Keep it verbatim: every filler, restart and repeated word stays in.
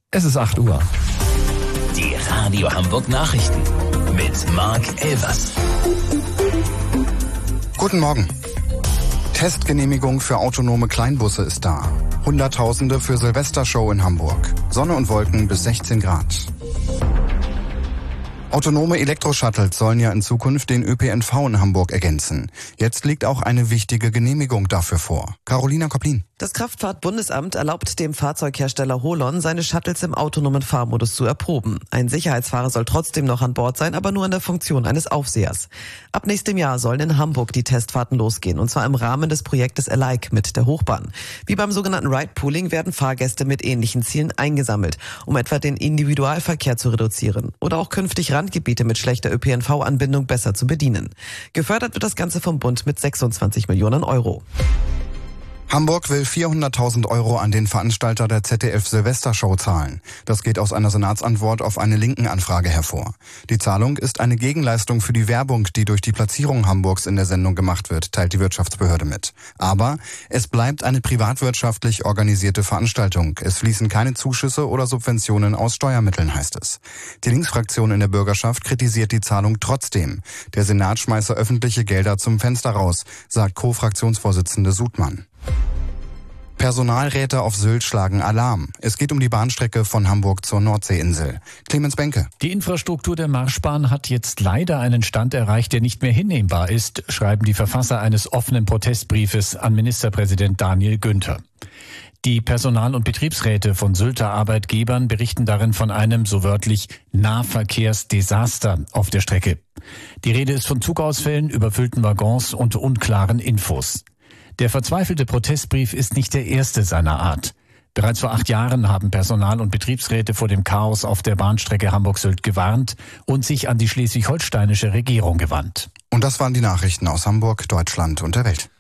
Es ist acht Uhr. Die Radio Hamburg Nachrichten mit Mark Elvers. Guten Morgen. Testgenehmigung für autonome Kleinbusse ist da. Hunderttausende für Silvestershow in Hamburg. Sonne und Wolken bis sechzehn Grad. Autonome Elektroshuttles sollen ja in Zukunft den Ö P N V in Hamburg ergänzen. Jetzt liegt auch eine wichtige Genehmigung dafür vor. Carolina Koplin. Das Kraftfahrtbundesamt erlaubt dem Fahrzeughersteller Holon, seine Shuttles im autonomen Fahrmodus zu erproben. Ein Sicherheitsfahrer soll trotzdem noch an Bord sein, aber nur in der Funktion eines Aufsehers. Ab nächstem Jahr sollen in Hamburg die Testfahrten losgehen, und zwar im Rahmen des Projektes Alike mit der Hochbahn. Wie beim sogenannten Ride-Pooling werden Fahrgäste mit ähnlichen Zielen eingesammelt, um etwa den Individualverkehr zu reduzieren oder auch künftig Randgebiete mit schlechter Ö P N V-Anbindung besser zu bedienen. Gefördert wird das Ganze vom Bund mit sechsundzwanzig Millionen Euro. Hamburg will vierhunderttausend Euro an den Veranstalter der Z D F-Silvestershow zahlen. Das geht aus einer Senatsantwort auf eine Linken-Anfrage hervor. Die Zahlung ist eine Gegenleistung für die Werbung, die durch die Platzierung Hamburgs in der Sendung gemacht wird, teilt die Wirtschaftsbehörde mit. Aber es bleibt eine privatwirtschaftlich organisierte Veranstaltung. Es fließen keine Zuschüsse oder Subventionen aus Steuermitteln, heißt es. Die Linksfraktion in der Bürgerschaft kritisiert die Zahlung trotzdem. Der Senat schmeiße öffentliche Gelder zum Fenster raus, sagt Co-Fraktionsvorsitzende Sudmann. Personalräte auf Sylt schlagen Alarm. Es geht um die Bahnstrecke von Hamburg zur Nordseeinsel. Clemens Benke. Die Infrastruktur der Marschbahn hat jetzt leider einen Stand erreicht, der nicht mehr hinnehmbar ist, schreiben die Verfasser eines offenen Protestbriefes an Ministerpräsident Daniel Günther. Die Personal- und Betriebsräte von Sylter Arbeitgebern berichten darin von einem, so wörtlich, Nahverkehrsdesaster auf der Strecke. Die Rede ist von Zugausfällen, überfüllten Waggons und unklaren Infos. Der verzweifelte Protestbrief ist nicht der erste seiner Art. Bereits vor acht Jahren haben Personal- und Betriebsräte vor dem Chaos auf der Bahnstrecke Hamburg-Sylt gewarnt und sich an die schleswig-holsteinische Regierung gewandt. Und das waren die Nachrichten aus Hamburg, Deutschland und der Welt.